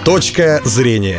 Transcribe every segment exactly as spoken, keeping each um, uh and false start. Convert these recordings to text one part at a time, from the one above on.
Точка зрения.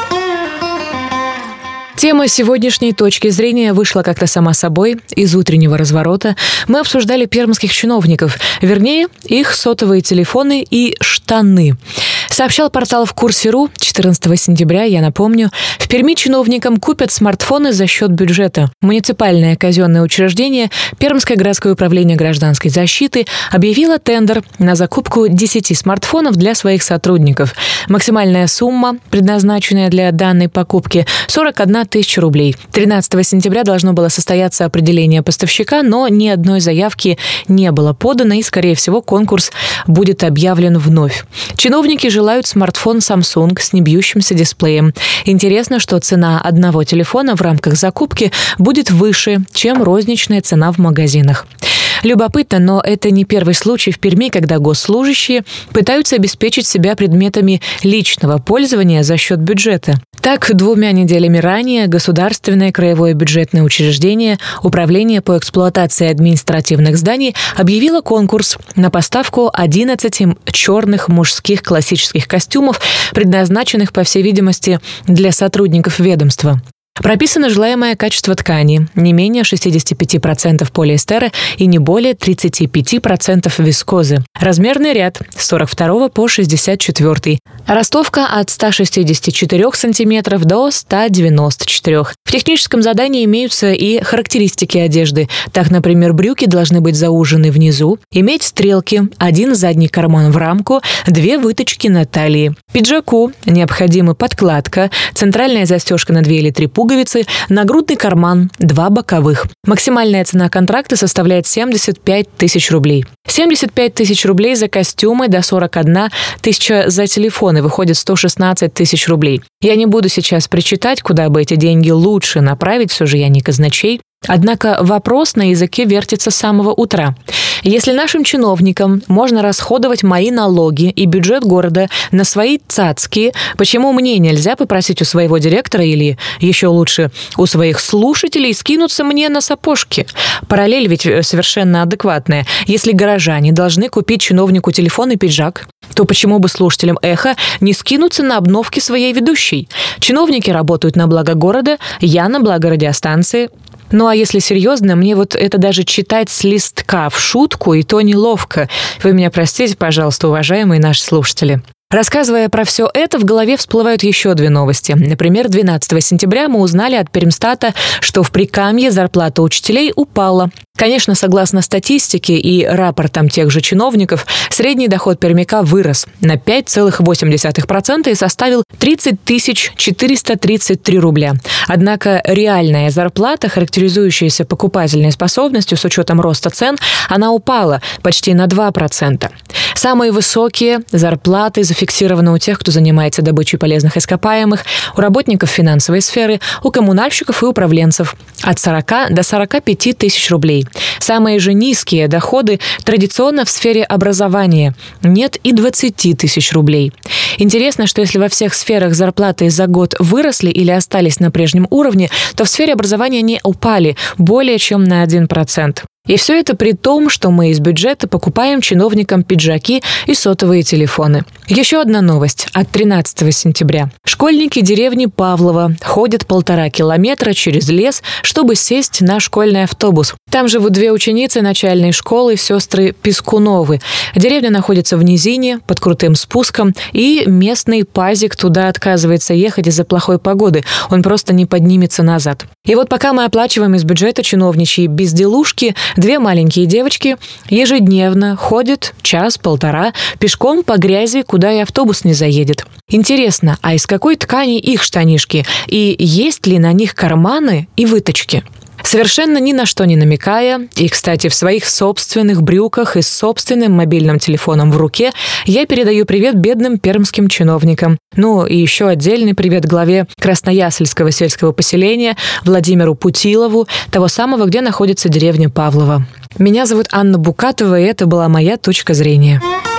Тема сегодняшней точки зрения вышла как-то сама собой из утреннего разворота. Мы обсуждали пермских чиновников, вернее, их сотовые телефоны и штаны. Сообщал портал в курсе.ру четырнадцатого сентября, я напомню, в Перми чиновникам купят смартфоны за счет бюджета. Муниципальное казенное учреждение Пермское городское управление гражданской защиты объявило тендер на закупку десяти смартфонов для своих сотрудников. Максимальная сумма, предназначенная для данной покупки, сорок одна тысяча рублей. тринадцатого сентября должно было состояться определение поставщика, но ни одной заявки не было подано, и, скорее всего, конкурс будет объявлен вновь. Чиновники желают смартфон Samsung с небьющимся дисплеем. Интересно, что цена одного телефона в рамках закупки будет выше, чем розничная цена в магазинах. Любопытно, но это не первый случай в Перми, когда госслужащие пытаются обеспечить себя предметами личного пользования за счет бюджета. Так, двумя неделями ранее Государственное краевое бюджетное учреждение Управление по эксплуатации административных зданий объявило конкурс на поставку одиннадцати черных мужских классических костюмов, предназначенных, по всей видимости, для сотрудников ведомства. Прописано желаемое качество ткани – не менее шестьдесят пять процентов полиэстера и не более тридцать пять процентов вискозы. Размерный ряд – с сорок второго по шестьдесят четвёртый. Ростовка от ста шестидесяти четырёх сантиметров до ста девяноста четырёх. В техническом задании имеются и характеристики одежды. Так, например, брюки должны быть заужены внизу, иметь стрелки, один задний карман в рамку, две выточки на талии. Пиджаку необходима подкладка, центральная застежка на две или три пуговицы, нагрудный карман, два боковых. Максимальная цена контракта составляет семьдесят пять тысяч рублей. семьдесят пять тысяч рублей за костюмы, до сорок одна тысяча за телефоны, выходит сто шестнадцать тысяч рублей. Я не буду сейчас причитать, куда бы эти деньги лучше направить, все же я не казначей. Однако вопрос на языке вертится с самого утра. Если нашим чиновникам можно расходовать мои налоги и бюджет города на свои цацки, почему мне нельзя попросить у своего директора или, еще лучше, у своих слушателей скинуться мне на сапожки? Параллель ведь совершенно адекватная. Если горожане должны купить чиновнику телефон и пиджак, то почему бы слушателям «Эхо» не скинуться на обновки своей ведущей? Чиновники работают на благо города, я на благо радиостанции. Ну а если серьезно, мне вот это даже читать с листка в шутку, и то неловко. Вы меня простите, пожалуйста, уважаемые наши слушатели. Рассказывая про все это, в голове всплывают еще две новости. Например, двенадцатого сентября мы узнали от Пермстата, что в Прикамье зарплата учителей упала. Конечно, согласно статистике и рапортам тех же чиновников, средний доход пермяка вырос на пять целых восемь десятых процента и составил тридцать тысяч четыреста тридцать три рубля. Однако реальная зарплата, характеризующаяся покупательной способностью с учетом роста цен, она упала почти на два процента. Самые высокие зарплаты зафиксированы у тех, кто занимается добычей полезных ископаемых, у работников финансовой сферы, у коммунальщиков и управленцев от сорока до сорока пяти тысяч рублей. Самые же низкие доходы традиционно в сфере образования. Нет и двадцати тысяч рублей. Интересно, что если во всех сферах зарплаты за год выросли или остались на прежнем уровне, то в сфере образования они упали более чем на один процент. И все это при том, что мы из бюджета покупаем чиновникам пиджаки и сотовые телефоны. Еще одна новость от тринадцатого сентября. Школьники деревни Павлово ходят полтора километра через лес, чтобы сесть на школьный автобус. Там живут две ученицы начальной школы, сестры Пискуновы. Деревня находится в низине, под крутым спуском, и местный пазик туда отказывается ехать из-за плохой погоды. Он просто не поднимется назад. И вот пока мы оплачиваем из бюджета чиновничьи безделушки, две маленькие девочки ежедневно ходят час-полтора пешком по грязи, куда и автобус не заедет. Интересно, а из какой ткани их штанишки? И есть ли на них карманы и выточки? Совершенно ни на что не намекая, и, кстати, в своих собственных брюках и с собственным мобильным телефоном в руке, я передаю привет бедным пермским чиновникам. Ну и еще отдельный привет главе Красноясельского сельского поселения Владимиру Путилову, того самого, где находится деревня Павлово. Меня зовут Анна Букатова, и это была моя точка зрения.